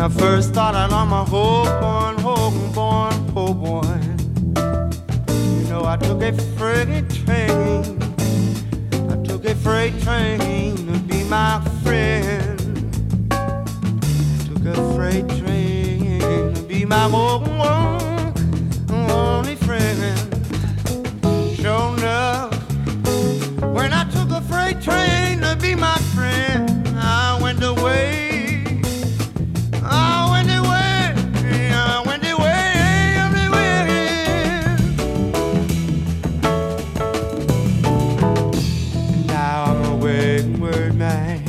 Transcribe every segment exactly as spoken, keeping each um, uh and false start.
I first started on my homeborn, homeborn, homeborn. You know, I took a freight train. I took a freight train to be my friend. I took a freight train to be my home, only friend. Sure enough, when I took a freight train to be my friend, I went away. I went away, I went away, I went away. Now I'm a wayward man,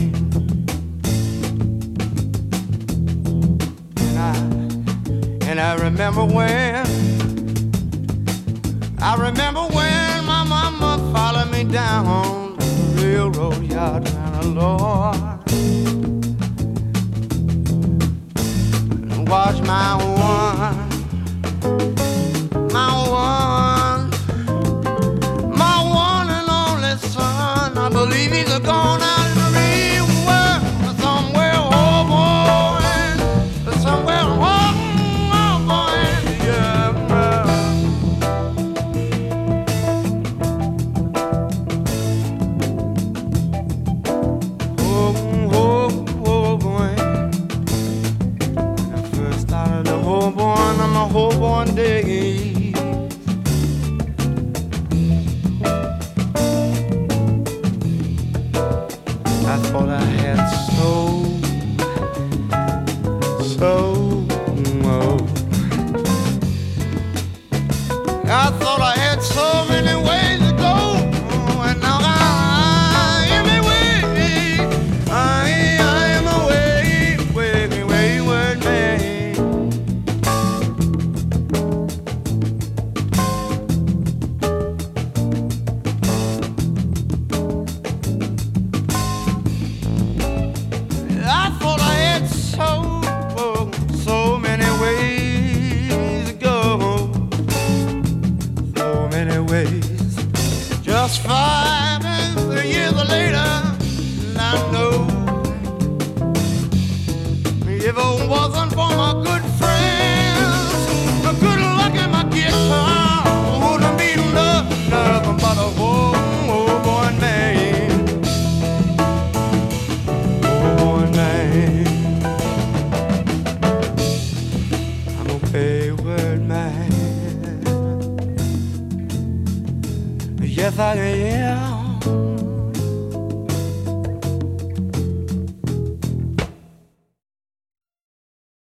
and I, and I remember when, I remember when my mama followed me down the railroad yard, and Lord, watch my one, my one, my one and only son. I believe he's a gone out in the real world somewhere, oh boy, somewhere, oh, oh boy, yeah. Oh, oh, oh boy. Homeborn on my homeborn days, I thought I had so, so, oh. I thought I had so many ways to go, and now I am away. I, I am away, way, wayward man. Just five years later, and I know if it wasn't for my good friends, the good luck in my guitar wouldn't be nothing, nothing but a homeborn man, homeborn man. I'm a wayward man. Yes, I am.